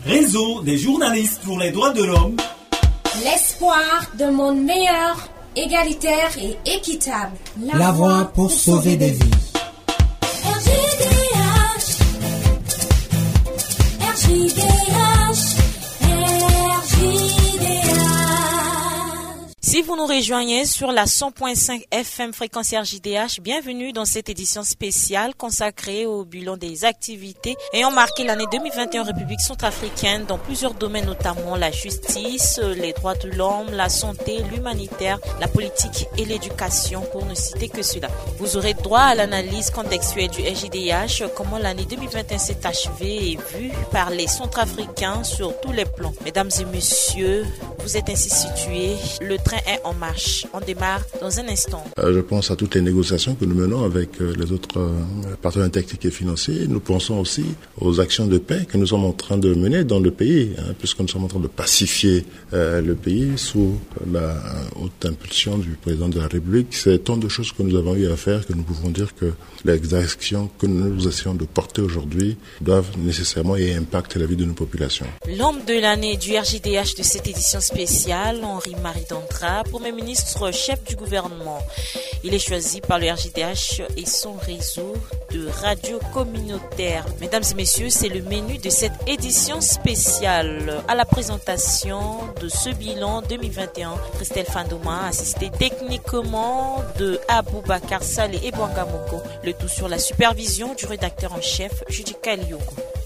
Réseau des journalistes pour les droits de l'homme. L'espoir d'un monde meilleur, égalitaire et équitable. La voie pour sauver des vies. RJDH, RJDH, RJDH. Si vous nous rejoignez sur la 100.5 FM fréquence RJDH, bienvenue dans cette édition spéciale consacrée au bilan des activités ayant marqué l'année 2021 en République centrafricaine dans plusieurs domaines, notamment la justice, les droits de l'homme, la santé, l'humanitaire, la politique et l'éducation, pour ne citer que cela. Vous aurez droit à l'analyse contextuelle du RJDH, comment l'année 2021 s'est achevée et vue par les centrafricains sur tous les plans. Mesdames et messieurs, vous êtes ainsi situés, le train est en marche. On démarre dans un instant. Je pense à toutes les négociations que nous menons avec les autres partenaires techniques et financiers. Nous pensons aussi aux actions de paix que nous sommes en train de mener dans le pays, puisque nous sommes en train de pacifier le pays sous la haute impulsion du président de la République. C'est tant de choses que nous avons eu à faire que nous pouvons dire que les actions que nous essayons de porter aujourd'hui doivent nécessairement et impacter la vie de nos populations. L'homme de l'année du RJDH de cette édition spéciale, Henri-Marie Dandra, Premier ministre chef du gouvernement. Il est choisi par le RJDH et son réseau de radio communautaire. Mesdames et messieurs, c'est le menu de cette édition spéciale. À la présentation de ce bilan 2021, Christelle Fandoma, assistée techniquement de Aboubakar Saleh et Bwangamoko. Le tout sur la supervision du rédacteur en chef, Judika Lyogo.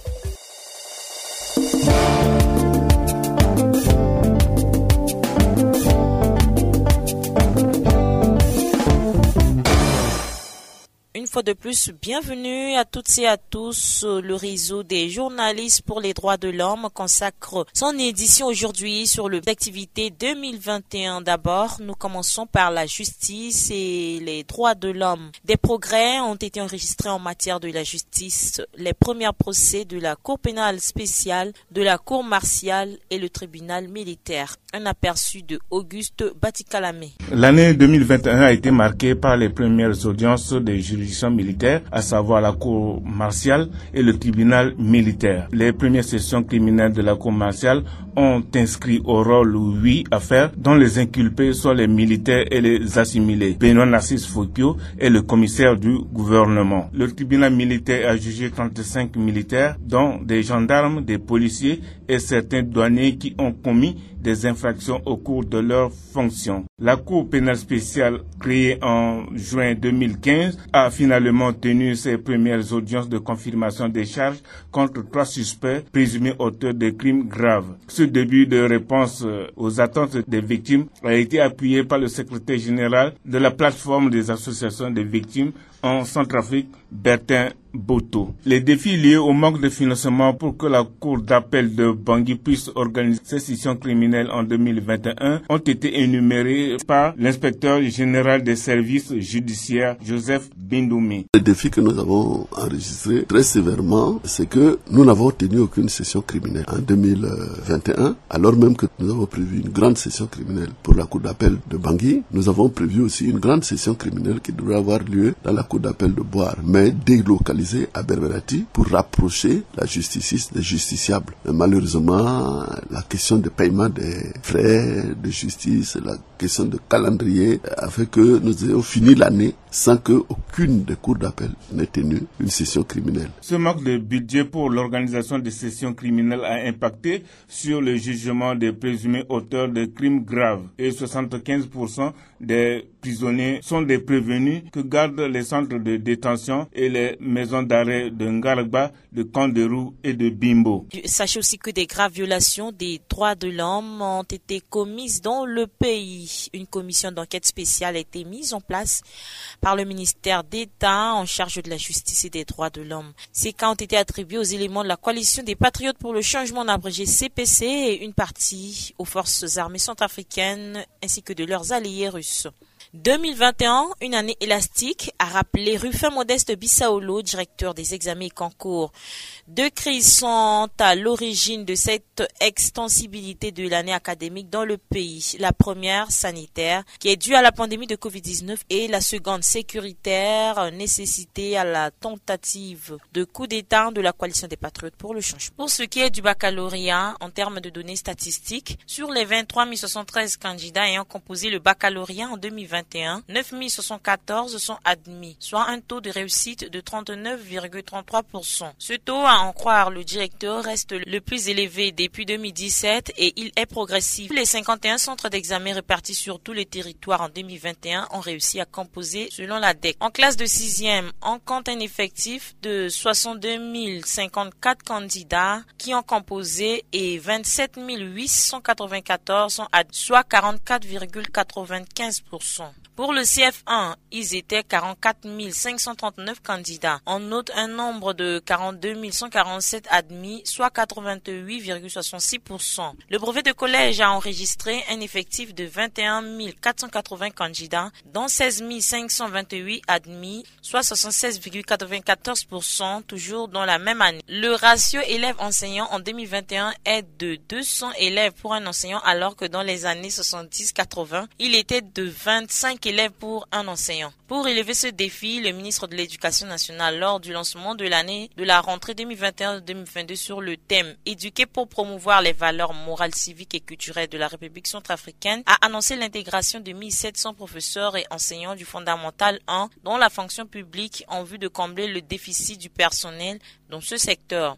Une fois de plus, bienvenue à toutes et à tous. Le réseau des journalistes pour les droits de l'homme consacre son édition aujourd'hui sur l'activité 2021. D'abord, nous commençons par la justice et les droits de l'homme. Des progrès ont été enregistrés en matière de la justice. Les premiers procès de la Cour pénale spéciale, de la Cour martiale et le tribunal militaire. Un aperçu de Auguste Batikalamé. L'année 2021 a été marquée par les premières audiences des juridictions militaires, à savoir la Cour martiale et le tribunal militaire. Les premières sessions criminelles de la Cour martiale ont inscrit au rôle 8 affaires dont les inculpés sont les militaires et les assimilés. Benoît Narcisse Fokio est le commissaire du gouvernement. Le tribunal militaire a jugé 35 militaires, dont des gendarmes, des policiers et certains douaniers qui ont commis des infractions au cours de leurs fonctions. La Cour pénale spéciale, créée en juin 2015, a finalement tenu ses premières audiences de confirmation des charges contre 3 suspects présumés auteurs de crimes graves. Ce début de réponse aux attentes des victimes a été appuyé par le secrétaire général de la plateforme des associations des victimes en Centrafrique, Bertin Boto. Les défis liés au manque de financement pour que la Cour d'appel de Bangui puisse organiser ses sessions criminelles en 2021 ont été énumérés par l'inspecteur général des services judiciaires, Joseph Bindoumi. Le défi que nous avons enregistré très sévèrement, c'est que nous n'avons tenu aucune session criminelle en 2021, alors même que nous avons prévu une grande session criminelle pour la Cour d'appel de Bangui. Nous avons prévu aussi une grande session criminelle qui devrait avoir lieu dans la Cour d'appel de Boire, mais délocalisée à Berberati pour rapprocher la justice des justiciables. Mais malheureusement, la question de paiement des frais de justice, la question de calendrier a fait que nous ayons fini l'année sans qu'aucune des cours d'appel n'ait tenu une session criminelle. Ce manque de budget pour l'organisation des sessions criminelles a impacté sur le jugement des présumés auteurs de crimes graves et 75% des prisonniers sont des prévenus que gardent les centres de détention et les maisons d'arrêt de Ngaragba, de Kanderou et de Bimbo. Sachez aussi que des graves violations des droits de l'homme ont été commises dans le pays. Une commission d'enquête spéciale a été mise en place par le ministère d'État en charge de la justice et des droits de l'homme. Ces cas ont été attribués aux éléments de la coalition des patriotes pour le changement abrégé CPC et une partie aux forces armées centrafricaines ainsi que de leurs alliés russes. 2021, une année élastique, a rappelé Rufin Modeste Bissaolo, directeur des examens et concours. Deux crises sont à l'origine de cette extensibilité de l'année académique dans le pays. La première, sanitaire, qui est due à la pandémie de Covid-19, et la seconde, sécuritaire, nécessitée à la tentative de coup d'État de la coalition des patriotes pour le changement. Pour ce qui est du baccalauréat, en termes de données statistiques, sur les 23 073 candidats ayant composé le baccalauréat en 2021, 9 074 sont admis, soit un taux de réussite de 39,33%. Ce taux, à en croire le directeur, reste le plus élevé depuis 2017 et il est progressif. Les 51 centres d'examen répartis sur tous les territoires en 2021 ont réussi à composer selon la DEC. En classe de 6e, on compte un effectif de 62 054 candidats qui ont composé et 27 894 sont admis, soit 44,95%. Pour le CF1, ils étaient 44 539 candidats. On note un nombre de 42 147 admis, soit 88,66%. Le brevet de collège a enregistré un effectif de 21 480 candidats, dont 16 528 admis, soit 76,94%, toujours dans la même année. Le ratio élèves-enseignants en 2021 est de 200 élèves pour un enseignant, alors que dans les années 70-80, il était de 25 élèves pour un enseignant. Pour relever ce défi, le ministre de l'Éducation nationale, lors du lancement de l'année de la rentrée 2021-2022 sur le thème « Éduquer pour promouvoir les valeurs morales, civiques et culturelles de la République centrafricaine », a annoncé l'intégration de 1700 professeurs et enseignants du fondamental 1 dans la fonction publique en vue de combler le déficit du personnel dans ce secteur.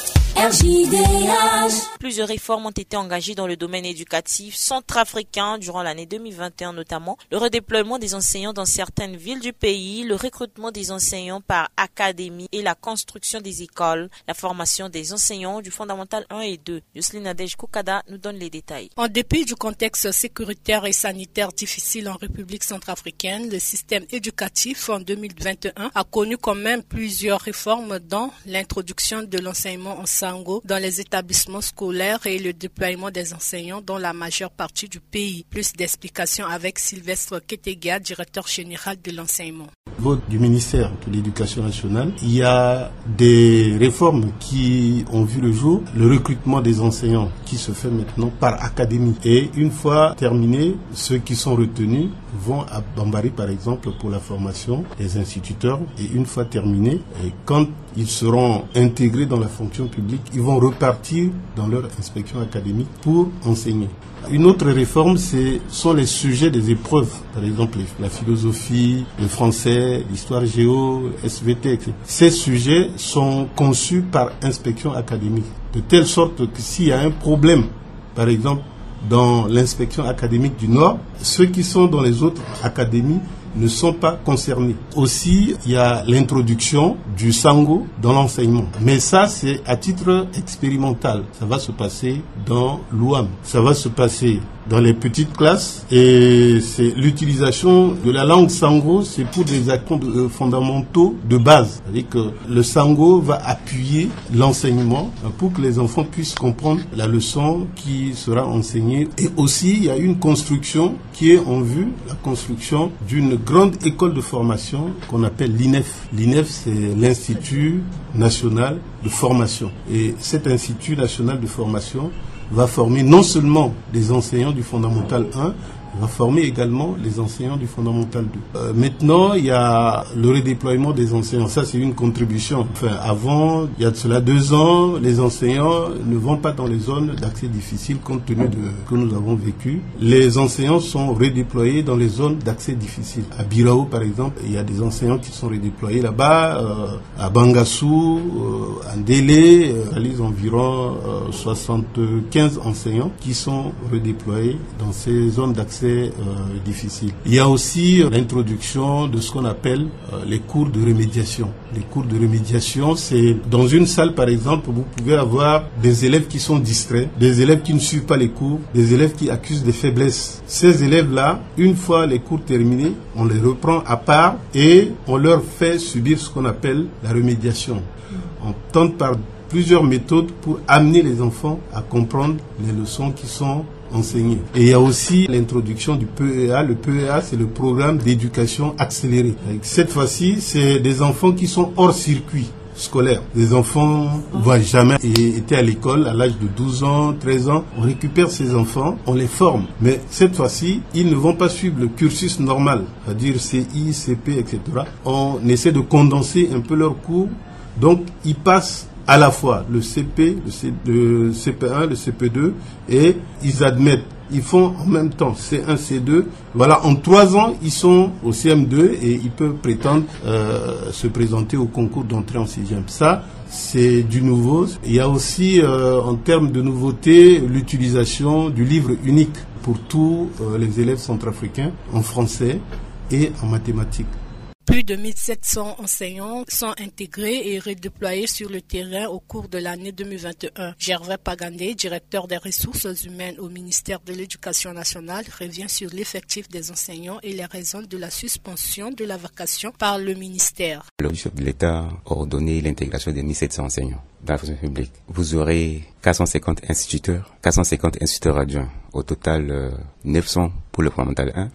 RJDH. Plusieurs réformes ont été engagées dans le domaine éducatif centrafricain durant l'année 2021, notamment le redéploiement des enseignants dans certaines villes du pays, le recrutement des enseignants par académie et la construction des écoles, la formation des enseignants du fondamental 1 et 2. Yusline Nadej Koukada nous donne les détails. En dépit du contexte sécuritaire et sanitaire difficile en République centrafricaine, le système éducatif en 2021 a connu quand même plusieurs réformes, dont l'introduction de l'enseignement en dans les établissements scolaires et le déploiement des enseignants dans la majeure partie du pays. Plus d'explications avec Sylvestre Ketega, directeur général de l'enseignement. Au niveau du ministère de l'Éducation nationale, il y a des réformes qui ont vu le jour. Le recrutement des enseignants qui se fait maintenant par académie. Et une fois terminé, ceux qui sont retenus vont à Bambari, par exemple, pour la formation des instituteurs. Et une fois terminé, quand ils seront intégrés dans la fonction publique, ils vont repartir dans leur inspection académique pour enseigner. Une autre réforme, sont les sujets des épreuves. Par exemple, la philosophie, le français, l'histoire géo, SVT, etc. Ces sujets sont conçus par inspection académique. De telle sorte que s'il y a un problème, par exemple, dans l'inspection académique du Nord, ceux qui sont dans les autres académies ne sont pas concernés. Aussi, il y a l'introduction du sango dans l'enseignement. Mais ça, c'est à titre expérimental. Ça va se passer dans l'UAM. Ça va se passer dans les petites classes et c'est l'utilisation de la langue sango, c'est pour des actes fondamentaux de base. C'est-à-dire que le sango va appuyer l'enseignement pour que les enfants puissent comprendre la leçon qui sera enseignée. Et aussi, il y a une construction qui est en vue, la construction d'une grande école de formation qu'on appelle l'INEF. L'INEF, c'est l'Institut national de formation. Et cet Institut national de formation va former non seulement des enseignants du fondamental 1, va former également les enseignants du fondamental 2. Maintenant, il y a le redéploiement des enseignants. Ça, c'est une contribution. Enfin, avant, il y a de cela 2 ans, les enseignants ne vont pas dans les zones d'accès difficile compte tenu de ce que nous avons vécu. Les enseignants sont redéployés dans les zones d'accès difficile. À Birao, par exemple, il y a des enseignants qui sont redéployés là-bas. À Bangassou, à Ndélé, ils ont environ 75 enseignants qui sont redéployés dans ces zones d'accès difficile. Il y a aussi l'introduction de ce qu'on appelle les cours de remédiation. Les cours de remédiation, c'est dans une salle, par exemple, vous pouvez avoir des élèves qui sont distraits, des élèves qui ne suivent pas les cours, des élèves qui accusent des faiblesses. Ces élèves-là, une fois les cours terminés, on les reprend à part et on leur fait subir ce qu'on appelle la remédiation. On tente par plusieurs méthodes pour amener les enfants à comprendre les leçons qui sont enseigner. Et il y a aussi l'introduction du PEA. Le PEA, c'est le programme d'éducation accélérée. Cette fois-ci, c'est des enfants qui sont hors circuit scolaire. Les enfants ne voient jamais été à l'école à l'âge de 12 ans, 13 ans. On récupère ces enfants, on les forme. Mais cette fois-ci, ils ne vont pas suivre le cursus normal, c'est-à-dire CI, CP, etc. On essaie de condenser un peu leurs cours. Donc, ils passent à la fois le CP, le CP1, le CP2 et ils admettent. Ils font en même temps C1, C2. Voilà, en 3 ans, ils sont au CM2 et ils peuvent prétendre se présenter au concours d'entrée en 6e. Ça, c'est du nouveau. Il y a aussi, en termes de nouveauté, l'utilisation du livre unique pour tous les élèves centrafricains en français et en mathématiques. Plus de 1700 enseignants sont intégrés et redéployés sur le terrain au cours de l'année 2021. Gervais Pagandé, directeur des ressources humaines au ministère de l'Éducation nationale, revient sur l'effectif des enseignants et les raisons de la suspension de la vacation par le ministère. Le chef de l'État a ordonné l'intégration de 1700 enseignants dans la fonction publique. Vous aurez 450 instituteurs adjoints. Au total, 900 pour le fondamental 1,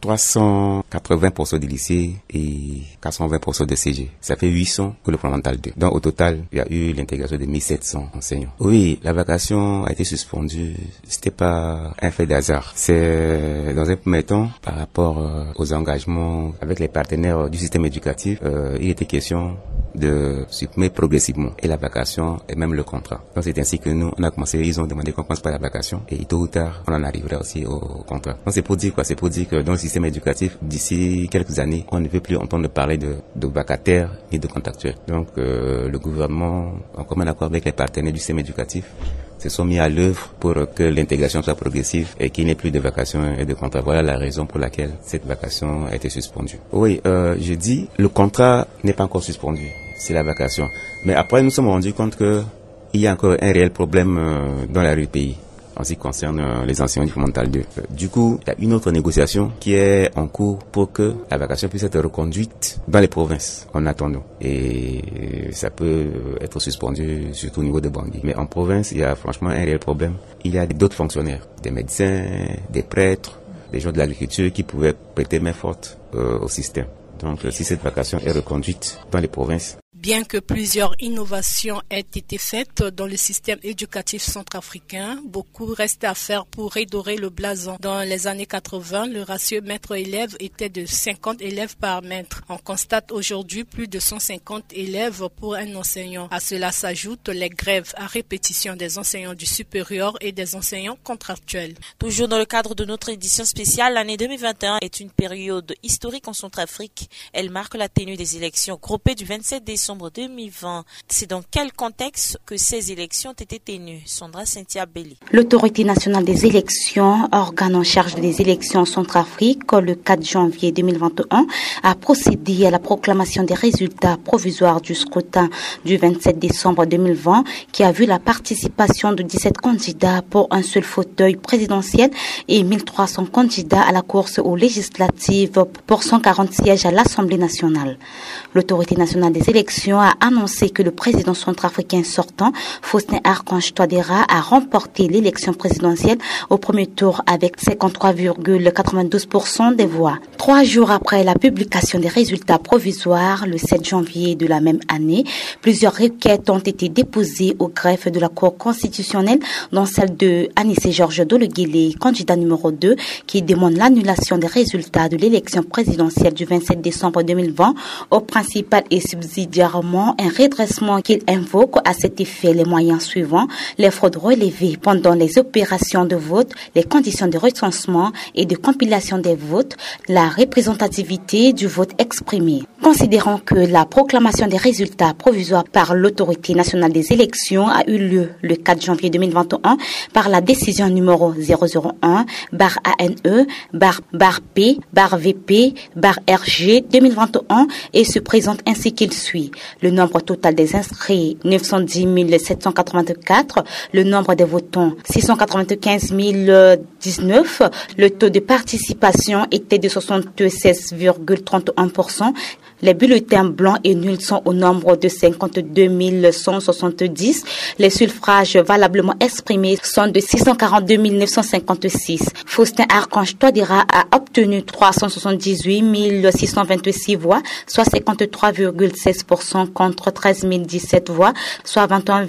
380% des lycées et 420% de CG. Ça fait 800 pour le fondamental 2. Donc au total, il y a eu l'intégration de 1700 enseignants. Oui, la vacation a été suspendue. C'était pas un fait d'hasard. C'est dans un premier temps, par rapport aux engagements avec les partenaires du système éducatif, il était question de supprimer progressivement et la vacation et même le contrat. Donc c'est ainsi que nous, on a commencé, ils ont demandé qu'on commence par la vacation et tôt ou tard, on en arrivera aussi au contrat. Donc c'est pour dire quoi? C'est pour dire que dans le système éducatif, d'ici quelques années, on ne veut plus entendre parler de vacataires ni de contractuels. Donc le gouvernement, en commun accord avec les partenaires du système éducatif, se sont mis à l'œuvre pour que l'intégration soit progressive et qu'il n'y ait plus de vacations et de contrats. Voilà la raison pour laquelle cette vacation a été suspendue. Oui, je dis, le contrat n'est pas encore suspendu, c'est la vacation. Mais après, nous nous sommes rendus compte qu'il y a encore un réel problème dans la rue du pays en ce qui concerne les enseignants du fondamental 2. Du coup, il y a une autre négociation qui est en cours pour que la vacation puisse être reconduite dans les provinces en attendant. Et ça peut être suspendu surtout au niveau de Bangui. Mais en province, il y a franchement un réel problème. Il y a d'autres fonctionnaires, des médecins, des prêtres, des gens de l'agriculture qui pouvaient prêter main forte au système. Donc si cette vacation est reconduite dans les provinces, Bien que plusieurs innovations aient été faites dans le système éducatif centrafricain, beaucoup reste à faire pour redorer le blason. Dans les années 80, le ratio maître-élève était de 50 élèves par maître. On constate aujourd'hui plus de 150 élèves pour un enseignant. À cela s'ajoutent les grèves à répétition des enseignants du supérieur et des enseignants contractuels. Toujours dans le cadre de notre édition spéciale, l'année 2021 est une période historique en Centrafrique. Elle marque la tenue des élections groupées du 27 décembre 2020. C'est dans quel contexte que ces élections ont été tenues? Sandra Cynthia Belli. L'autorité nationale des élections, organe en charge des élections en Centrafrique, le 4 janvier 2021, a procédé à la proclamation des résultats provisoires du scrutin du 27 décembre 2020 qui a vu la participation de 17 candidats pour un seul fauteuil présidentiel et 1300 candidats à la course aux législatives pour 140 sièges à l'Assemblée nationale. L'autorité nationale des élections a annoncé que le président centrafricain sortant, Faustin Archange Touadéra, a remporté l'élection présidentielle au premier tour avec 53,92% des voix. 3 jours après la publication des résultats provisoires, le 7 janvier de la même année, plusieurs requêtes ont été déposées au greffe de la Cour constitutionnelle, dont celle de Anissé Georges Dologuélé, candidat numéro 2, qui demande l'annulation des résultats de l'élection présidentielle du 27 décembre 2020 au principal et subsidiairement un redressement qu'il invoque à cet effet les moyens suivants: les fraudes relevées pendant les opérations de vote, les conditions de recensement et de compilation des votes, la représentativité du vote exprimé. Considérant que la proclamation des résultats provisoires par l'autorité nationale des élections a eu lieu le 4 janvier 2021 par la décision numéro 001/ANE/P/VP/RG 2021 et se présente ainsi qu'il suit. Le nombre total des inscrits 910 784, le nombre des votants 695 019, le taux de participation était de 76,31%, Les bulletins blancs et nuls sont au nombre de 52 170. Les suffrages valablement exprimés sont de 642 956. Faustin Archange Touadéra a obtenu 378 626 voix, soit 53,16% contre 13 017 voix, soit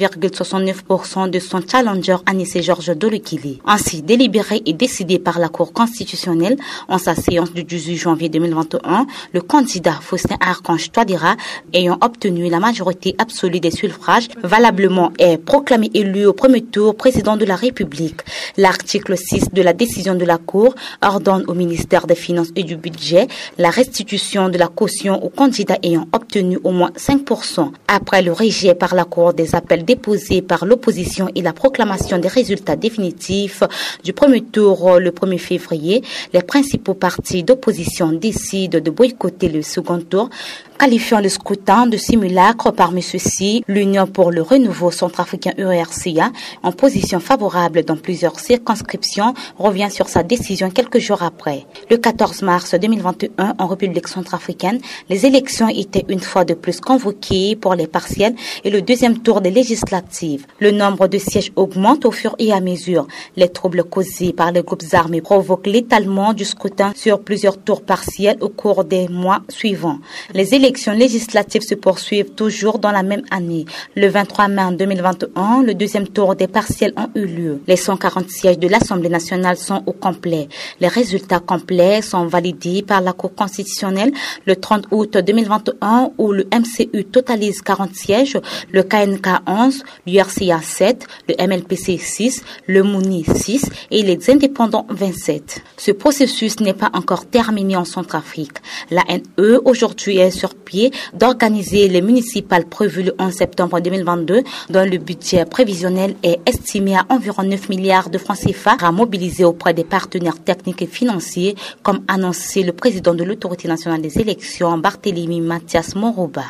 21,69% de son challenger Anissé Georges Dolokili. Ainsi délibéré et décidé par la Cour constitutionnelle en sa séance du 18 janvier 2021, le candidat Faustin Archange Touadéra, ayant obtenu la majorité absolue des suffrages valablement, est proclamé élu au premier tour président de la République. L'article 6 de la décision de la Cour ordonne au ministère des Finances et du Budget la restitution de la caution aux candidats ayant obtenu au moins 5%. Après le rejet par la Cour des appels déposés par l'opposition et la proclamation des résultats définitifs du premier tour le 1er février, les principaux partis d'opposition décident de boycotter le second tour, qualifiant le scrutin de simulacre. Parmi ceux-ci, l'Union pour le renouveau centrafricain URCA, en position favorable dans plusieurs circonscriptions, revient sur sa décision quelques jours après. Le 14 mars 2021, en République centrafricaine, les élections étaient une fois de plus convoquées pour les partielles et le deuxième tour des législatives. Le nombre de sièges augmente au fur et à mesure. Les troubles causés par les groupes armés provoquent l'étalement du scrutin sur plusieurs tours partiels au cours des mois suivants. Les élections législatives se poursuivent toujours dans la même année. Le 23 mai 2021, le deuxième tour des partiels ont eu lieu. Les 140 sièges de l'Assemblée nationale sont au complet. Les résultats complets sont validés par la Cour constitutionnelle le 30 août 2021 où le MCU totalise 40 sièges, le KNK 11, l'URCA 7, le MLPC 6, le MOUNI 6 et les indépendants 27. Ce processus n'est pas encore terminé en Centrafrique. La NE aujourd'hui est sur pied d'organiser les municipales prévues le 11 septembre 2022 dont le budget prévisionnel est estimé à environ 9 milliards de francs CFA à mobiliser auprès des partenaires techniques et financiers comme annoncé le président de l'Autorité nationale des élections Barthélémy Mathias Moroba.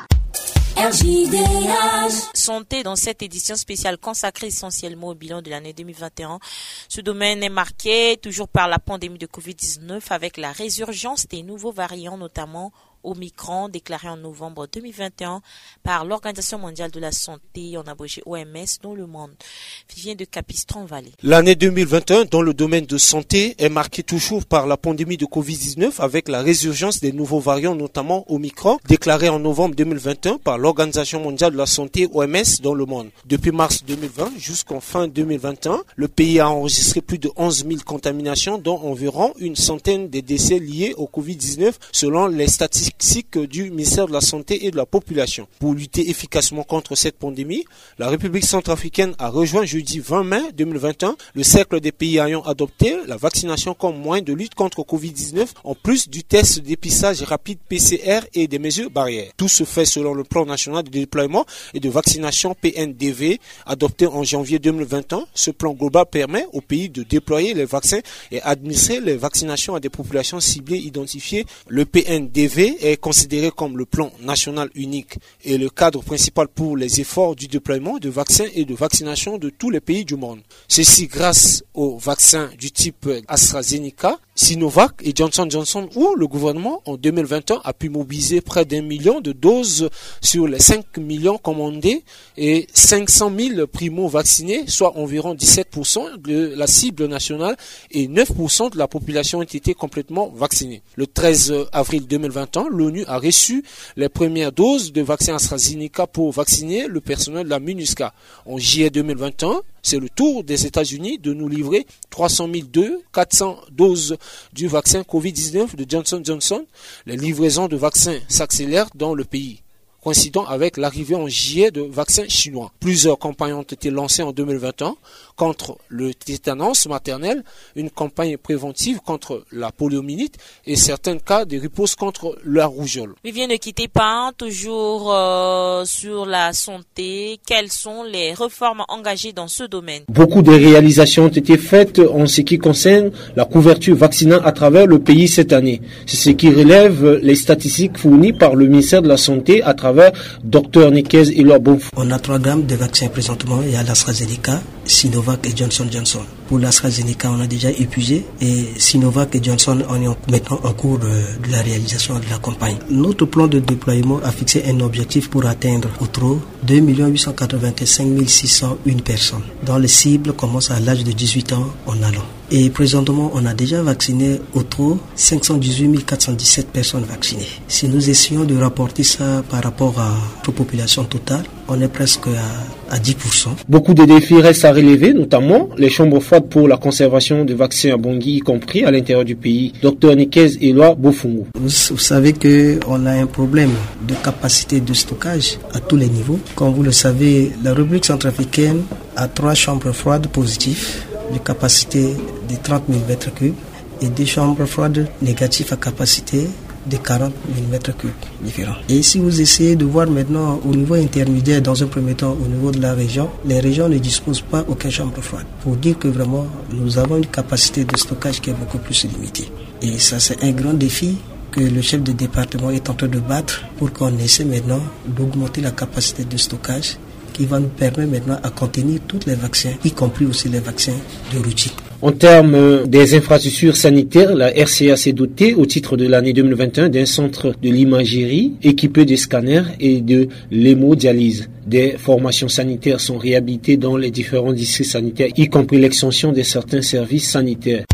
Santé dans cette édition spéciale consacrée essentiellement au bilan de l'année 2021. Ce domaine est marqué toujours par la pandémie de Covid-19 avec la résurgence des nouveaux variants, notamment Omicron, déclaré en novembre 2021 par l'Organisation mondiale de la santé, en abrégé OMS, dans le monde. Vivien de Capistran-Vallée. L'année 2021 dans le domaine de santé est marquée toujours par la pandémie de Covid-19 avec la résurgence des nouveaux variants, notamment Omicron, déclaré en novembre 2021 par l'Organisation mondiale de la santé, OMS, dans le monde. Depuis mars 2020 jusqu'en fin 2021, le pays a enregistré plus de 11 000 contaminations, dont environ une centaine de décès liés au Covid-19, selon les statistiques du ministère de la Santé et de la Population. Pour lutter efficacement contre cette pandémie, la République centrafricaine a rejoint jeudi 20 mai 2021 le cercle des pays ayant adopté la vaccination comme moyen de lutte contre Covid-19 en plus du test de dépistage rapide PCR et des mesures barrières. Tout se fait selon le plan national de déploiement et de vaccination PNDV adopté en janvier 2021. Ce plan global permet aux pays de déployer les vaccins et administrer les vaccinations à des populations ciblées identifiées. Le PNDV est considéré comme le plan national unique et le cadre principal pour les efforts du déploiement de vaccins et de vaccination de tous les pays du monde. Ceci grâce aux vaccins du type AstraZeneca, Sinovac et Johnson & Johnson où le gouvernement en 2021 a pu mobiliser près d'1 million de doses sur les 5 millions commandés et 500 000 primo-vaccinés, soit environ 17% de la cible nationale et 9% de la population ont été complètement vaccinés. Le 13 avril 2021, l'ONU a reçu les premières doses de vaccin AstraZeneca pour vacciner le personnel de la MINUSCA. En juillet 2021, c'est le tour des États-Unis de nous livrer 300 400 doses du vaccin Covid-19 de Johnson & Johnson. Les livraisons de vaccins s'accélèrent dans le pays, coïncidant avec l'arrivée en juillet de vaccins chinois. Plusieurs campagnes ont été lancées en 2021 contre le tétanos maternel, une campagne préventive contre la poliomyélite et certains cas de riposte contre la rougeole. Vivien, ne quittez pas, toujours sur la santé. Quelles sont les réformes engagées dans ce domaine? Beaucoup de réalisations ont été faites en ce qui concerne la couverture vaccinale à travers le pays cette année. C'est ce qui relève les statistiques fournies par le ministère de la Santé à travers Dr Nikez et leur bon. On a 3 gammes de vaccins présentement. Il y a l'AstraZeneca, Sinovac et Johnson & Johnson. Pour l'AstraZeneca, on a déjà épuisé. Et Sinovac et Johnson, on est maintenant en cours de la réalisation de la campagne. Notre plan de déploiement a fixé un objectif pour atteindre au trop 2 885 601 personnes, dont les cibles commencent à l'âge de 18 ans en allant. Et présentement, on a déjà vacciné au trop 518 417 personnes vaccinées. Si nous essayons de rapporter ça par rapport à la population totale, on est presque à 10%. Beaucoup de défis restent à relever, notamment les chambres froides pour la conservation de vaccins à Bangui, y compris à l'intérieur du pays. Dr Nikez Eloi Bofungu. Vous savez qu'on a un problème de capacité de stockage à tous les niveaux. Comme vous le savez, la République centrafricaine a 3 chambres froides positives de capacité de 30 000 m3 et 2 chambres froides négatives à capacité de 40 000 m3 différents. Et si vous essayez de voir maintenant au niveau intermédiaire, dans un premier temps au niveau de la région, les régions ne disposent pas aucune chambre froide. Pour dire que vraiment nous avons une capacité de stockage qui est beaucoup plus limitée. Et ça, c'est un grand défi que le chef de département est en train de battre pour qu'on essaie maintenant d'augmenter la capacité de stockage qui va nous permettre maintenant à contenir tous les vaccins, y compris aussi les vaccins de routine. En termes des infrastructures sanitaires, la RCA s'est dotée au titre de l'année 2021 d'un centre de l'imagerie équipé de scanners et de l'hémodialyse. Des formations sanitaires sont réhabilitées dans les différents districts sanitaires, y compris l'extension de certains services sanitaires.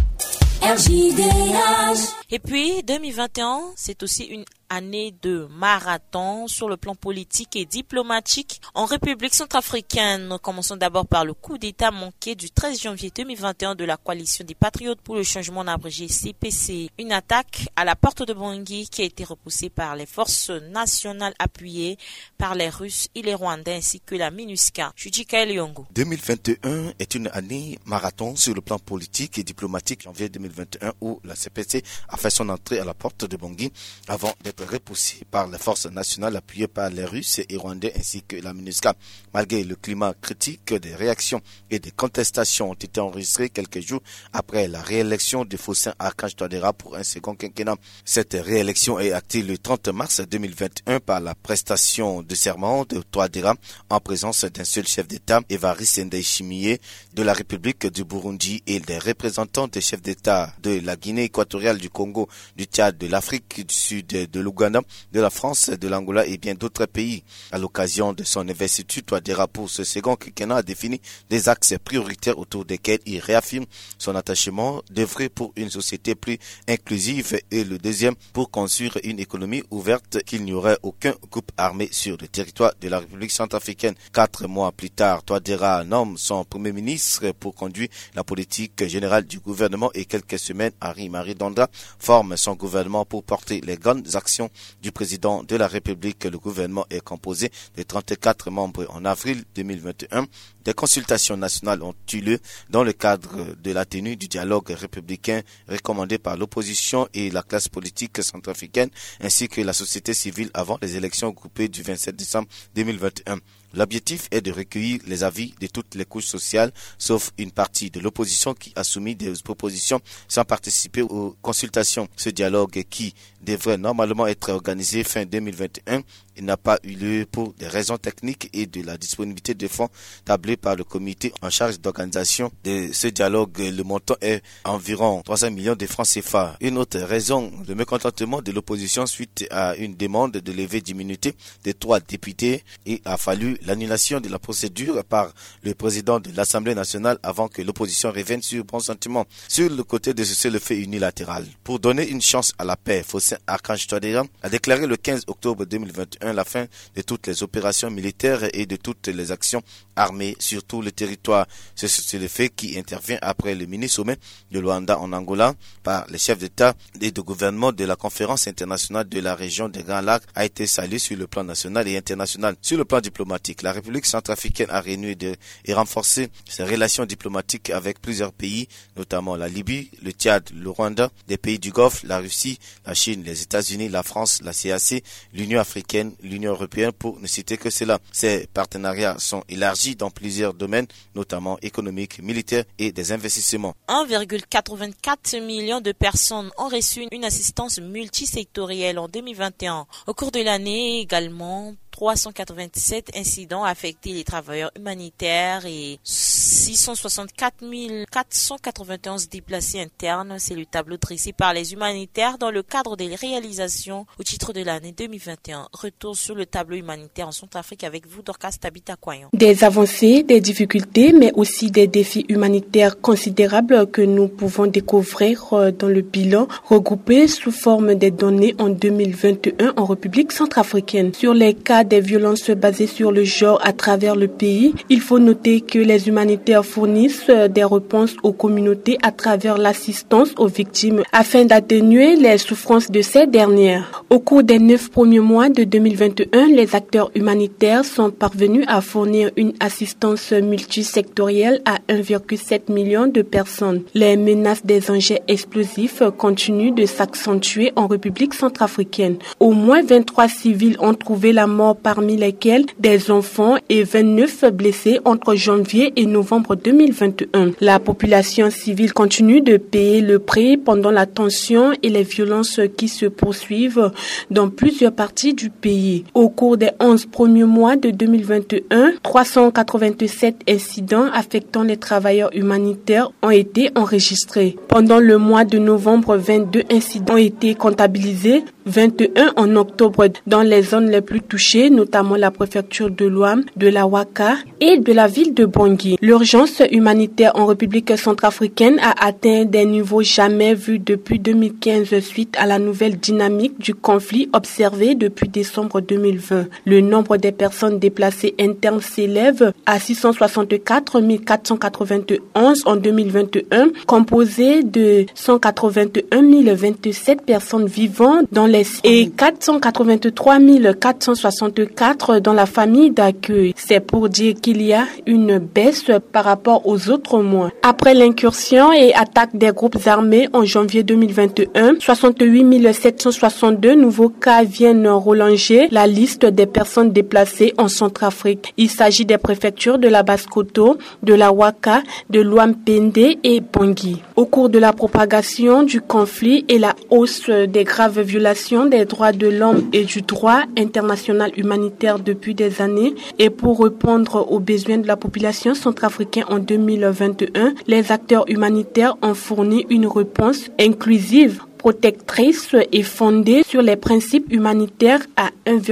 Et puis 2021, c'est aussi une année de marathon sur le plan politique et diplomatique en République centrafricaine. Commençons d'abord par le coup d'État manqué du 13 janvier 2021 de la coalition des Patriotes pour le changement abrégé CPC. Une attaque à la porte de Bangui qui a été repoussée par les forces nationales appuyées par les Russes et les Rwandais ainsi que la MINUSCA. Chujika Eliongo. 2021 est une année marathon sur le plan politique et diplomatique. Janvier 2021 où la CPC a fait son entrée à la porte de Bangui avant d'être repoussé par les forces nationales appuyées par les Russes et Rwandais ainsi que la MINUSCA. Malgré le climat critique, des réactions et des contestations ont été enregistrées quelques jours après la réélection de Faustin Archange Touadéra pour un second quinquennat. Cette réélection est actée le 30 mars 2021 par la prestation de serment de Touadéra en présence d'un seul chef d'État, Évariste Ndayishimiye de la République du Burundi et des représentants des chefs d'État de la Guinée équatoriale, du Congo, du Tchad, de l'Afrique du Sud, de l'Ouganda, de la France, de l'Angola et bien d'autres pays. À l'occasion de son investiture, Touadéra pour ce second quinquennat a défini des axes prioritaires autour desquels il réaffirme son attachement d'œuvrer pour une société plus inclusive et le deuxième pour construire une économie ouverte, qu'il n'y aurait aucun groupe armé sur le territoire de la République centrafricaine. 4 mois plus tard, Touadéra nomme son premier ministre pour conduire la politique générale du gouvernement et quelques semaines, Henri-Marie Dondra forme son gouvernement pour porter les grandes actions du président de la République. Le gouvernement est composé de 34 membres. En avril 2021, des consultations nationales ont eu lieu dans le cadre de la tenue du dialogue républicain recommandé par l'opposition et la classe politique centrafricaine ainsi que la société civile avant les élections groupées du 27 décembre 2021. L'objectif est de recueillir les avis de toutes les couches sociales, sauf une partie de l'opposition qui a soumis des propositions sans participer aux consultations. Ce dialogue qui devrait normalement être organisé fin 2021, il n'a pas eu lieu pour des raisons techniques et de la disponibilité de fonds tablés par le comité en charge d'organisation de ce dialogue. Le montant est environ 300 millions de francs CFA. Une autre raison de mécontentement de l'opposition suite à une demande de levée d'immunité de 3 députés, et a fallu l'annulation de la procédure par le président de l'Assemblée nationale avant que l'opposition revienne sur bon sentiment. Sur le côté de ce le fait unilatéral, pour donner une chance à la paix, Faustin Archange Touadéra a déclaré le 15 octobre 2021 la fin de toutes les opérations militaires et de toutes les actions armées sur tout le territoire. C'est le fait qui intervient après le mini-sommet de Luanda en Angola par les chefs d'État et de gouvernement de la conférence internationale de la région des Grands Lacs a été salué sur le plan national et international. Sur le plan diplomatique, la République centrafricaine a renoué et renforcé ses relations diplomatiques avec plusieurs pays, notamment la Libye, le Tchad, le Rwanda, des pays du Golfe, la Russie, la Chine, les États-Unis, la France, la CAC, l'Union africaine, l'Union européenne pour ne citer que cela. Ces partenariats sont élargis dans plusieurs domaines, notamment économiques, militaires et des investissements. 1,84 million de personnes ont reçu une assistance multisectorielle en 2021. Au cours de l'année également, 387 incidents affectés les travailleurs humanitaires et 664 491 déplacés internes. C'est le tableau dressé par les humanitaires dans le cadre des réalisations au titre de l'année 2021. Retour sur le tableau humanitaire en Centrafrique avec vous, Dorcas Tabita Kwayon. Des avancées, des difficultés, mais aussi des défis humanitaires considérables que nous pouvons découvrir dans le bilan regroupé sous forme des données en 2021 en République centrafricaine. Sur les cas des violences basées sur le genre à travers le pays, il faut noter que les humanitaires fournissent des réponses aux communautés à travers l'assistance aux victimes afin d'atténuer les souffrances de ces dernières. Au cours des 9 premiers mois de 2021, les acteurs humanitaires sont parvenus à fournir une assistance multisectorielle à 1,7 million de personnes. Les menaces des engins explosifs continuent de s'accentuer en République centrafricaine. Au moins 23 civils ont trouvé la mort, parmi lesquels des enfants, et 29 blessés entre janvier et novembre 2021. La population civile continue de payer le prix pendant la tension et les violences qui se poursuivent dans plusieurs parties du pays. Au cours des 11 premiers mois de 2021, 387 incidents affectant les travailleurs humanitaires ont été enregistrés. Pendant le mois de novembre, 22 incidents ont été comptabilisés, 21 en octobre dans les zones les plus touchées, notamment la préfecture de Luam, de la Ouaka et de la ville de Bangui. L'urgence humanitaire en République centrafricaine a atteint des niveaux jamais vus depuis 2015 suite à la nouvelle dynamique du conflit observé depuis décembre 2020. Le nombre des personnes déplacées internes s'élève à 664 491 en 2021, composé de 181 027 personnes vivant dans les et 483 464 dans la famille d'accueil. C'est pour dire qu'il y a une baisse par rapport aux autres mois. Après l'incursion et attaque des groupes armés en janvier 2021, 68 762 nouveaux cas viennent relonger la liste des personnes déplacées en Centrafrique. Il s'agit des préfectures de la Basse-Koto, de la Ouaka, de Luampende et Bangui. Au cours de la propagation du conflit et la hausse des graves violations des droits de l'homme et du droit international humanitaire depuis des années, et pour répondre aux besoins de la population centrafricaine en 2021, les acteurs humanitaires ont fourni une réponse inclusive, protectrice et fondée sur les principes humanitaires à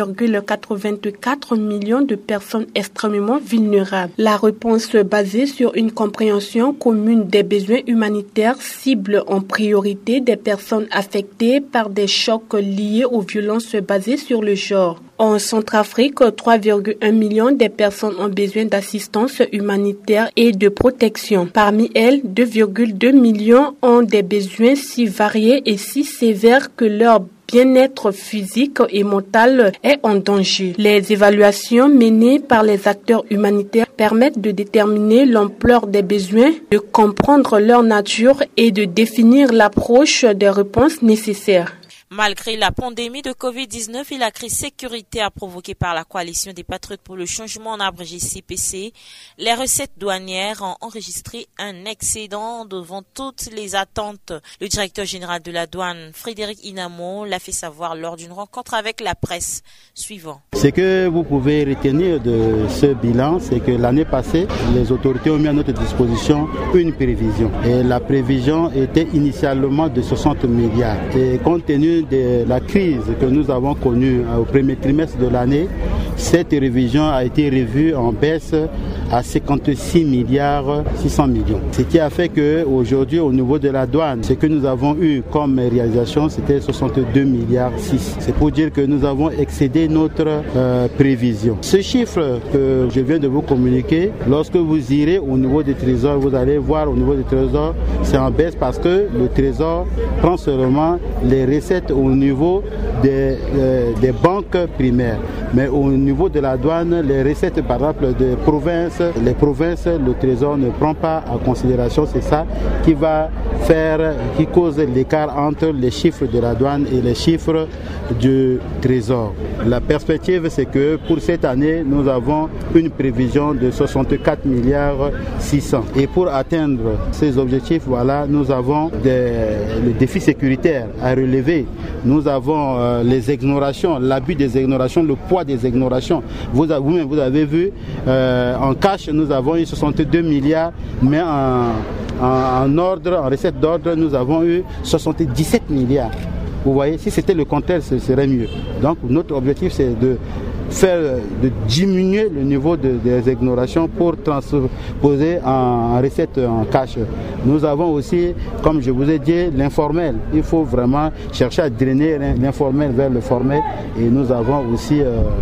1,84 million de personnes extrêmement vulnérables. La réponse basée sur une compréhension commune des besoins humanitaires cible en priorité des personnes affectées par des chocs liés aux violences basées sur le genre. En Centrafrique, 3,1 millions de personnes ont besoin d'assistance humanitaire et de protection. Parmi elles, 2,2 millions ont des besoins si variés et si sévères que leur bien-être physique et mental est en danger. Les évaluations menées par les acteurs humanitaires permettent de déterminer l'ampleur des besoins, de comprendre leur nature et de définir l'approche des réponses nécessaires. Malgré la pandémie de Covid-19 et la crise sécuritaire provoquée par la coalition des patriotes pour le changement en abrégé CPC, les recettes douanières ont enregistré un excédent devant toutes les attentes. Le directeur général de la douane, Frédéric Inamo, l'a fait savoir lors d'une rencontre avec la presse. Suivant. Ce que vous pouvez retenir de ce bilan, c'est que l'année passée, les autorités ont mis à notre disposition une prévision. Et la prévision était initialement de 60 milliards. Et compte tenu de la crise que nous avons connue au premier trimestre de l'année, cette révision a été revue en baisse à 56 milliards 600 millions. Ce qui a fait qu'aujourd'hui, au niveau de la douane, ce que nous avons eu comme réalisation, c'était 62 milliards 6. C'est pour dire que nous avons excédé notre prévision. Ce chiffre que je viens de vous communiquer, lorsque vous irez au niveau des trésors, vous allez voir au niveau des trésors, c'est en baisse parce que le trésor prend seulement les recettes au niveau des banques primaires. Mais au niveau de la douane, les recettes par exemple les provinces, le trésor ne prend pas en considération. C'est ça qui va qui cause l'écart entre les chiffres de la douane et les chiffres du trésor. La perspective, c'est que pour cette année, nous avons une prévision de 64 milliards 600. Et pour atteindre ces objectifs, voilà, nous avons le défi sécuritaire à relever. Nous avons les exonérations, l'abus des exonérations, le poids des exonérations. Vous-même, vous avez vu, en cash, nous avons eu 62 milliards, mais en recette d'ordre, nous avons eu 77 milliards. Vous voyez, si c'était le contraire, ce serait mieux. Donc notre objectif, c'est de diminuer le niveau des exonérations pour transposer en recette en cash. Nous avons aussi, comme je vous ai dit, l'informel. Il faut vraiment chercher à drainer l'informel vers le formel. Et nous avons aussi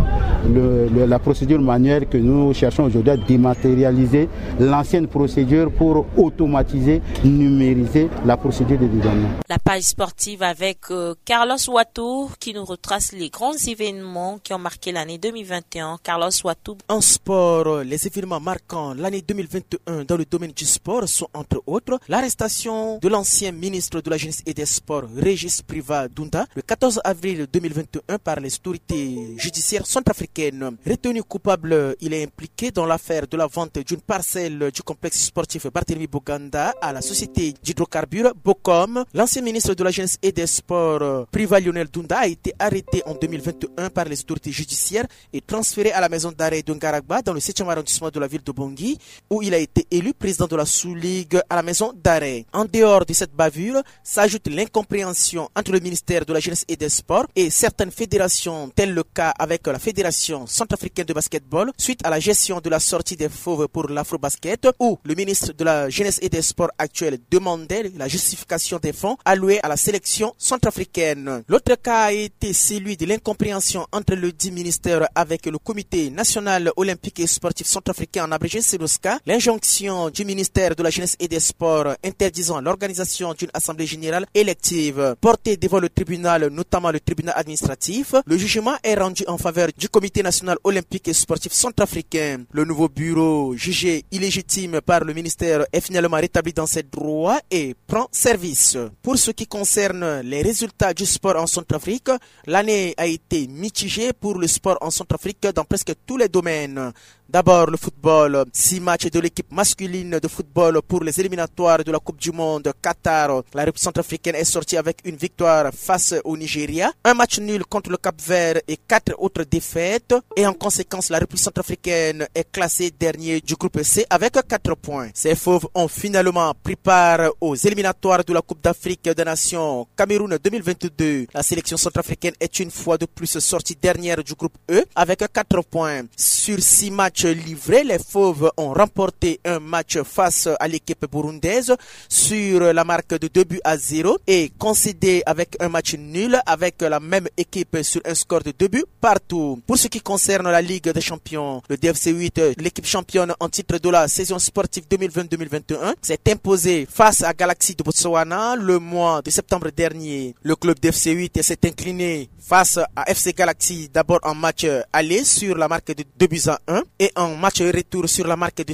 la procédure manuelle que nous cherchons aujourd'hui à dématérialiser, l'ancienne procédure pour automatiser, numériser la procédure de dédouanement. La page sportive avec Carlos Watou qui nous retrace les grands événements qui ont marqué l'année 2021. Carlos Watou. En sport, les événements marquants l'année 2021 dans le domaine du sport sont entre autres l'arrestation de l'ancien ministre de la Jeunesse et des Sports, Régis Priva Dunda, le 14 avril 2021 par les autorités judiciaires centrafricaines. Retenu coupable, il est impliqué dans l'affaire de la vente d'une parcelle du complexe sportif Barthélemy Boganda à la société d'hydrocarbures Bocom. L'ancien ministre de la Jeunesse et des Sports, Priva Lionel Dunda, a été arrêté en 2021 par les autorités judiciaires et transféré à la maison d'arrêt de Ngaragba dans le 7e arrondissement de la ville de Bangui, où il a été élu président de la sous-ligue à la maison d'arrêt. En dehors de cette bavure, s'ajoute l'incompréhension entre le ministère de la Jeunesse et des Sports et certaines fédérations, tel le cas avec la Fédération centrafricaine de basketball, suite à la gestion de la sortie des fauves pour l'Afro-Basket, où le ministre de la Jeunesse et des Sports actuel demandait la justification des fonds alloués à la sélection centrafricaine. L'autre cas a été celui de l'incompréhension entre le dit ministère avec le Comité national olympique et sportif centrafricain, en abrégé CENOSCA, l'injonction du ministère de la Jeunesse et des Sports interdisant l'organisation d'une assemblée générale élective portée devant le tribunal, notamment le tribunal administratif. Le jugement est rendu en faveur du Comité national olympique et sportif centrafricain. Le nouveau bureau, jugé illégitime par le ministère, est finalement rétabli dans ses droits et prend service. Pour ce qui concerne les résultats du sport en Centrafrique, l'année a été mitigée pour le sport en Centrafrique dans presque tous les domaines. D'abord le football, 6 matchs de l'équipe masculine de football pour les éliminatoires de la Coupe du Monde Qatar. La République centrafricaine est sortie avec une victoire face au Nigeria, un match nul contre le Cap-Vert et 4 autres défaites. Et en conséquence, la République centrafricaine est classée dernier du groupe C avec 4 points. Ces fauves ont finalement pris part aux éliminatoires de la Coupe d'Afrique des Nations Cameroun 2022. La sélection centrafricaine est une fois de plus sortie dernière du groupe E avec 4 points. Sur 6 matchs livrés, les fauves ont remporté un match face à l'équipe burundaise sur la marque de 2-0 et concédé avec un match nul avec la même équipe sur un score de 2 buts partout. Pour ce qui concerne la Ligue des Champions, le DFC 8, l'équipe championne en titre de la saison sportive 2020-2021, s'est imposé face à Galaxy de Botswana le mois de septembre dernier. Le club DFC 8 s'est incliné face à FC Galaxy d'abord en match aller sur la marque de 2-1 et en match retour sur la marque de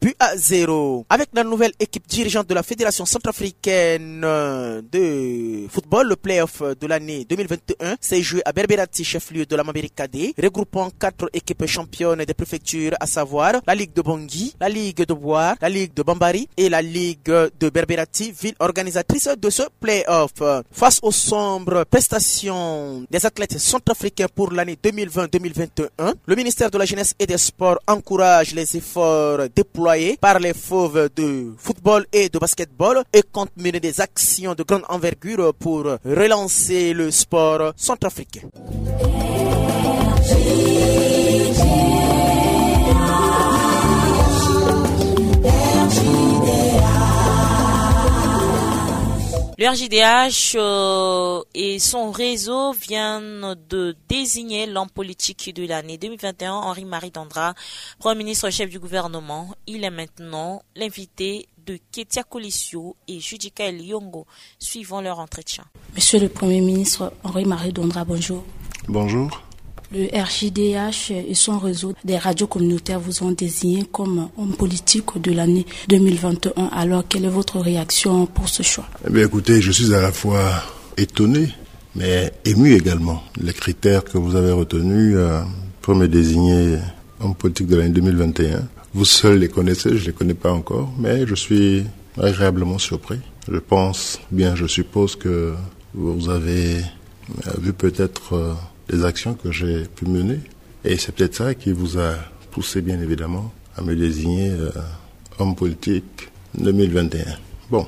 5-0. Avec la nouvelle équipe dirigeante de la Fédération centrafricaine de football, le play-off de l'année 2021 s'est joué à Berberati, chef-lieu de la Mambéry Cadet, regroupant 4 équipes championnes des préfectures, à savoir la Ligue de Bangui, la Ligue de Boar, la Ligue de Bambari et la Ligue de Berberati, ville organisatrice de ce play-off. Face aux sombres prestations des athlètes centrafricains pour l'année 2020-2021, le ministère de la Jeunesse et des Sports encourage les efforts déployés par les fauves de football et de basketball et compte mener des actions de grande envergure pour relancer le sport centrafricain. Le RJDH et son réseau viennent de désigner l'homme politique de l'année 2021, Henri-Marie Dandra, Premier ministre chef du gouvernement. Il est maintenant l'invité de Ketia Colisio et Judika Eliongo, suivant leur entretien. Monsieur le Premier ministre Henri-Marie Dandra, bonjour. Bonjour. Le RJDH et son réseau des radios communautaires vous ont désigné comme homme politique de l'année 2021. Alors, quelle est votre réaction pour ce choix? Eh bien, écoutez, je suis à la fois étonné, mais ému également. Les critères que vous avez retenus pour me désigner homme politique de l'année 2021, vous seuls les connaissez, je ne les connais pas encore, mais je suis agréablement surpris. Je suppose que vous avez vu peut-être des actions que j'ai pu mener, et c'est peut-être ça qui vous a poussé bien évidemment à me désigner homme politique 2021. Bon,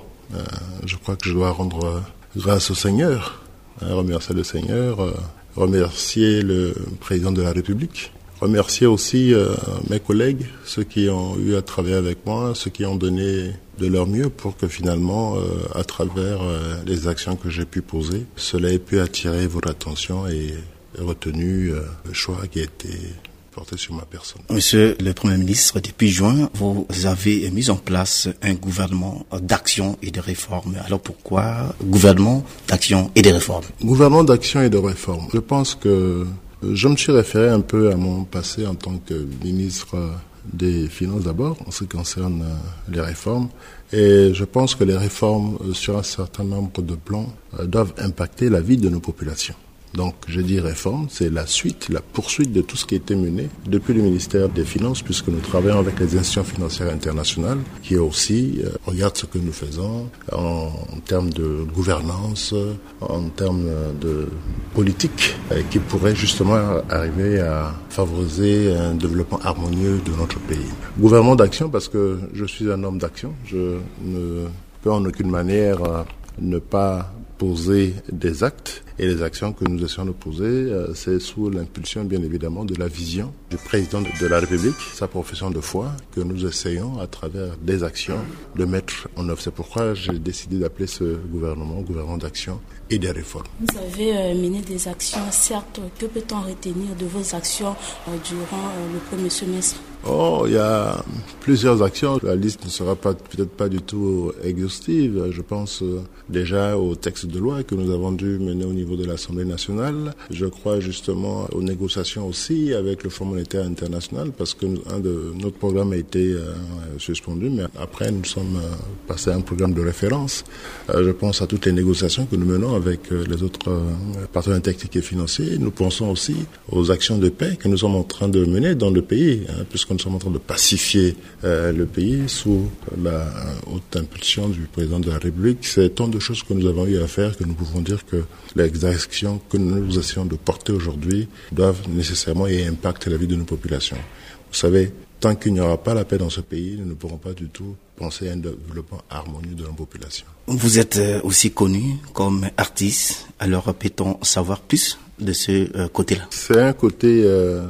je crois que je dois rendre grâce au Seigneur, remercier le Seigneur, remercier le président de la République, remercier aussi mes collègues, ceux qui ont eu à travailler avec moi, ceux qui ont donné de leur mieux pour que finalement, à travers les actions que j'ai pu poser, cela ait pu attirer votre attention et retenu le choix qui a été porté sur ma personne. Monsieur le Premier ministre, depuis juin, vous avez mis en place un gouvernement d'action et de réforme. Alors pourquoi gouvernement d'action et de réforme? Gouvernement d'action et de réforme. Je pense que je me suis référé un peu à mon passé en tant que ministre des Finances d'abord, en ce qui concerne les réformes. Et je pense que les réformes sur un certain nombre de plans doivent impacter la vie de nos populations. Donc, je dis réforme, c'est la suite, la poursuite de tout ce qui a été mené depuis le ministère des Finances, puisque nous travaillons avec les institutions financières internationales, qui aussi regardent ce que nous faisons en termes de gouvernance, en termes de politique, qui pourrait justement arriver à favoriser un développement harmonieux de notre pays. Gouvernement d'action, parce que je suis un homme d'action, je ne peux en aucune manière ne pas poser des actes, et les actions que nous essayons de poser, c'est sous l'impulsion bien évidemment de la vision du président de la République, sa profession de foi, que nous essayons à travers des actions de mettre en œuvre. C'est pourquoi j'ai décidé d'appeler ce gouvernement d'action et des réformes. Vous avez mené des actions, certes. Que peut-on retenir de vos actions durant le premier semestre? Il y a plusieurs actions. La liste ne sera peut-être pas du tout exhaustive. Je pense déjà au texte de loi que nous avons dû mener au niveau de l'Assemblée nationale. Je crois justement aux négociations aussi avec le Fonds monétaire international, parce que un de notre programme a été suspendu, mais après nous sommes passés à un programme de référence. Je pense à toutes les négociations que nous menons avec les autres partenaires techniques et financiers. Nous pensons aussi aux actions de paix que nous sommes en train de mener dans le pays, puisque nous sommes en train de pacifier le pays sous la haute impulsion du président de la République. C'est tant de choses que nous avons eu à faire que nous pouvons dire que les actions que nous essayons de porter aujourd'hui doivent nécessairement et impacter la vie de nos populations. Vous savez, tant qu'il n'y aura pas la paix dans ce pays, nous ne pourrons pas du tout penser à un développement harmonieux de nos populations. Vous êtes aussi connu comme artiste, alors peut-on savoir plus de ce côté-là? C'est un côté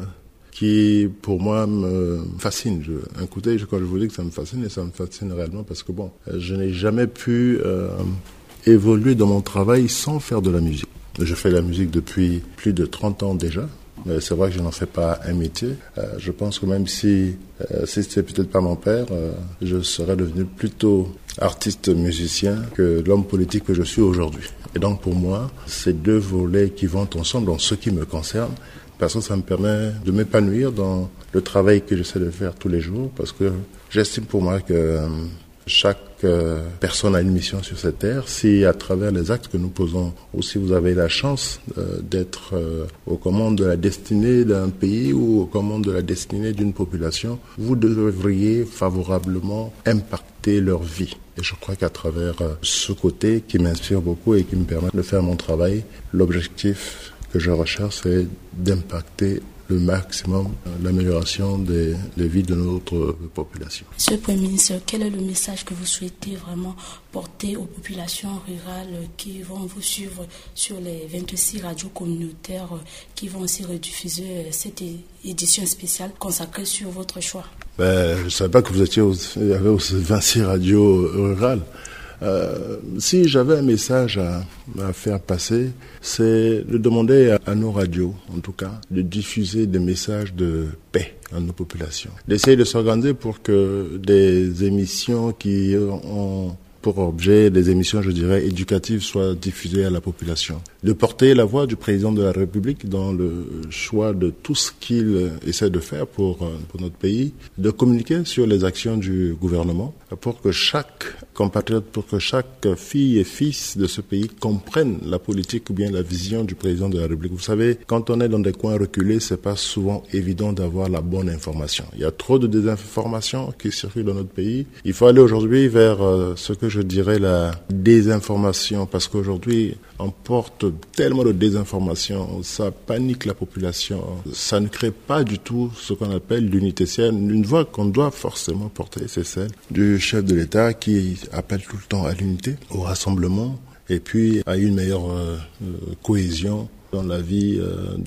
qui, pour moi, me fascine. Quand je vous dis que ça me fascine, et ça me fascine réellement parce que je n'ai jamais pu évoluer dans mon travail sans faire de la musique. Je fais la musique depuis plus de 30 ans déjà. Mais c'est vrai que je n'en fais pas un métier. Je pense que même si c'était peut-être pas mon père, je serais devenu plutôt artiste musicien que l'homme politique que je suis aujourd'hui. Et donc pour moi, ces deux volets qui vont ensemble dans ce qui me concerne, parce que ça me permet de m'épanouir dans le travail que j'essaie de faire tous les jours, parce que j'estime pour moi que chaque personne a une mission sur cette terre. Si à travers les actes que nous posons aussi vous avez la chance d'être aux commandes de la destinée d'un pays ou aux commandes de la destinée d'une population, vous devriez favorablement impacter leur vie. Et je crois qu'à travers ce côté qui m'inspire beaucoup et qui me permet de faire mon travail, l'objectif que je recherche, c'est d'impacter le maximum l'amélioration des vies de notre population. Monsieur le Premier ministre, quel est le message que vous souhaitez vraiment porter aux populations rurales qui vont vous suivre sur les 26 radios communautaires qui vont aussi rediffuser cette édition spéciale consacrée sur votre choix? Je ne savais pas que il y avait aussi 26 radios rurales. Si j'avais un message à faire passer, c'est de demander à nos radios, en tout cas, de diffuser des messages de paix à nos populations. D'essayer de s'organiser pour que des émissions qui ont pour objet des émissions, je dirais, éducatives soient diffusées à la population. De porter la voix du président de la République dans le choix de tout ce qu'il essaie de faire pour notre pays, de communiquer sur les actions du gouvernement pour que chaque compatriote, pour que chaque fille et fils de ce pays comprenne la politique ou bien la vision du président de la République. Vous savez, quand on est dans des coins reculés, c'est pas souvent évident d'avoir la bonne information. Il y a trop de désinformation qui circule dans notre pays. Il faut aller aujourd'hui vers ce que je dirais la désinformation, parce qu'aujourd'hui, on porte tellement de désinformation, ça panique la population, ça ne crée pas du tout ce qu'on appelle l'unité. C'est une voix qu'on doit forcément porter, c'est celle du chef de l'État qui appelle tout le temps à l'unité, au rassemblement, et puis à une meilleure cohésion dans la vie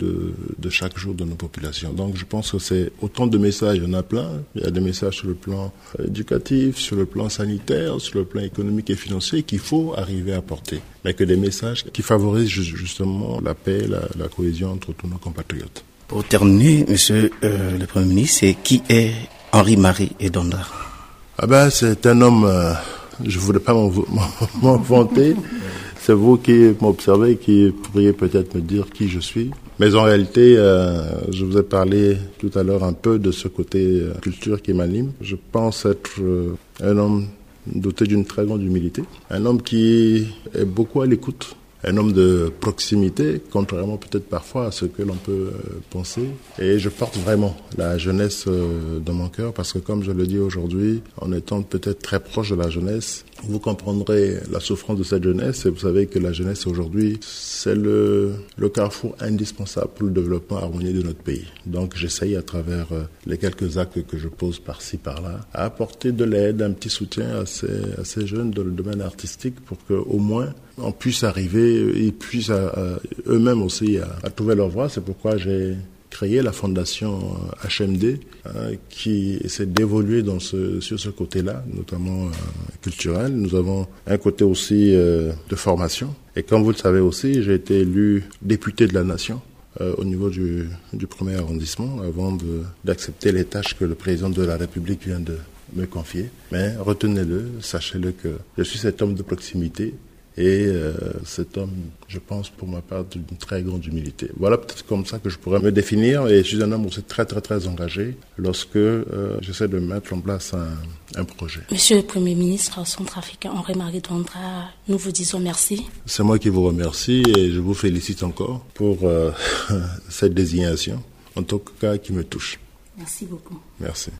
de chaque jour de nos populations. Donc je pense que c'est autant de messages, il y en a plein. Il y a des messages sur le plan éducatif, sur le plan sanitaire, sur le plan économique et financier qu'il faut arriver à porter. Mais que des messages qui favorisent justement la paix, la cohésion entre tous nos compatriotes. Pour terminer, monsieur le Premier ministre, qui est Henri-Marie Edonda? C'est un homme, je ne voudrais pas m'en vanter. C'est vous qui m'observez, qui pourriez peut-être me dire qui je suis. Mais en réalité, je vous ai parlé tout à l'heure un peu de ce côté culture qui m'anime. Je pense être un homme doté d'une très grande humilité, un homme qui est beaucoup à l'écoute, un homme de proximité, contrairement peut-être parfois à ce que l'on peut penser. Et je porte vraiment la jeunesse dans mon cœur, parce que comme je le dis aujourd'hui, en étant peut-être très proche de la jeunesse, vous comprendrez la souffrance de cette jeunesse, et vous savez que la jeunesse aujourd'hui, c'est le carrefour indispensable pour le développement harmonieux de notre pays. Donc j'essaye à travers les quelques actes que je pose par-ci, par-là, à apporter de l'aide, un petit soutien à ces jeunes dans le domaine artistique, pour qu'au moins on puisse arriver, ils puissent eux-mêmes aussi à trouver leur voie. C'est pourquoi j'ai créé la fondation HMD qui essaie d'évoluer sur ce côté-là, notamment culturel. Nous avons un côté aussi de formation. Et comme vous le savez aussi, j'ai été élu député de la nation au niveau du premier arrondissement avant d'accepter les tâches que le président de la République vient de me confier. Mais retenez-le, sachez-le que je suis cet homme de proximité. Et cet homme, je pense pour ma part, d'une très grande humilité. Voilà peut-être comme ça que je pourrais me définir. Et je suis un homme aussi très très très engagé lorsque j'essaie de mettre en place un projet. Monsieur le Premier ministre centrafricain Henri-Marie Edonda, nous vous disons merci. C'est moi qui vous remercie et je vous félicite encore pour cette désignation, en tout cas qui me touche. Merci beaucoup. Merci.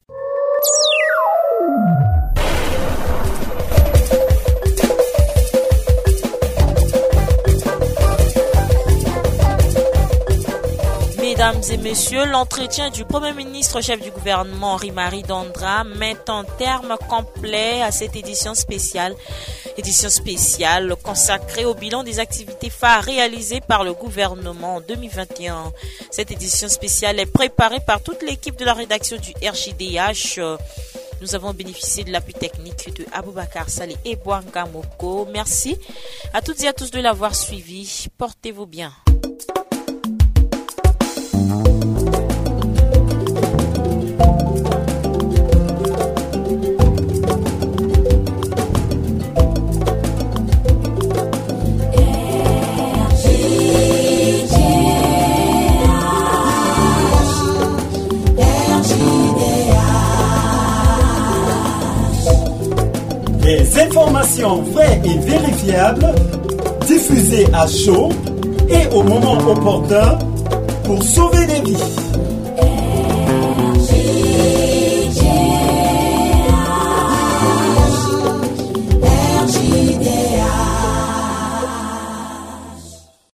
Mesdames et messieurs, l'entretien du Premier ministre chef du gouvernement Henri-Marie Edonda met un terme complet à cette édition spéciale consacrée au bilan des activités phares réalisées par le gouvernement en 2021. Cette édition spéciale est préparée par toute l'équipe de la rédaction du RJDH. Nous avons bénéficié de l'appui technique de Aboubakar Sali et Bouanga Moko. Merci à toutes et à tous de l'avoir suivi. Portez-vous bien. Des informations vraies et vérifiables, diffusées à chaud et au moment opportun pour sauver des vies.